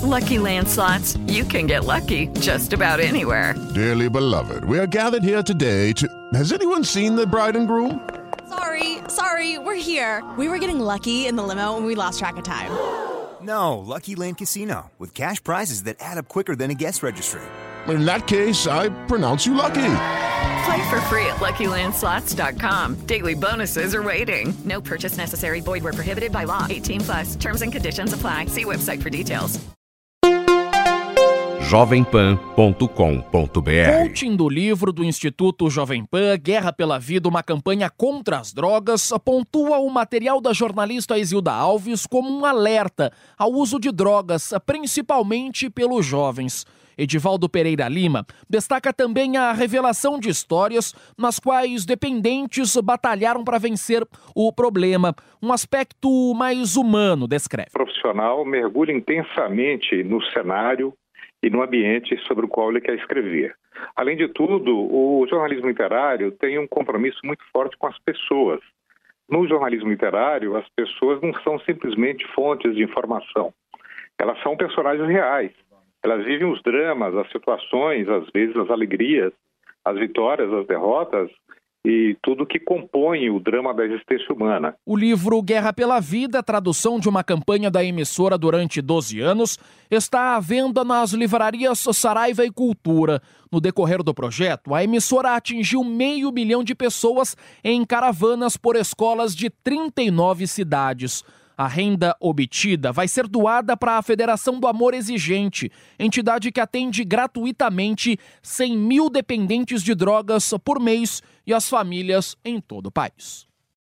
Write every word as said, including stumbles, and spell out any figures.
Lucky Land Slots, you can get lucky just about anywhere. Dearly beloved, we are gathered here today to... Has anyone seen the bride and groom? Sorry, sorry, we're here. We were getting lucky in the limo and we lost track of time. No, Lucky Land Casino, with cash prizes that add up quicker than a guest registry. In that case, I pronounce you lucky. Play for free at lucky land slots dot com. Daily bonuses are waiting. No purchase necessary. Void where prohibited by law. eighteen plus. Terms and conditions apply. See website for details. jovem pan ponto com ponto b r. Coaching do livro do Instituto Jovem Pan, Guerra pela Vida, uma campanha contra as drogas, pontua o material da jornalista Isilda Alves como um alerta ao uso de drogas, principalmente pelos jovens. Edivaldo Pereira Lima destaca também a revelação de histórias nas quais dependentes batalharam para vencer o problema. Um aspecto mais humano, descreve. O profissional mergulha intensamente no cenário e no ambiente sobre o qual ele quer escrever. Além de tudo, o jornalismo literário tem um compromisso muito forte com as pessoas. No jornalismo literário, as pessoas não são simplesmente fontes de informação. Elas são personagens reais. Elas vivem os dramas, as situações, às vezes as alegrias, as vitórias, as derrotas e tudo que compõe o drama da existência humana. O livro Guerra pela Vida, tradução de uma campanha da emissora durante doze anos, está à venda nas livrarias Saraiva e Cultura. No decorrer do projeto, a emissora atingiu meio milhão de pessoas em caravanas por escolas de trinta e nove cidades. A renda obtida vai ser doada para a Federação do Amor Exigente, entidade que atende gratuitamente cem mil dependentes de drogas por mês e as famílias em todo o país.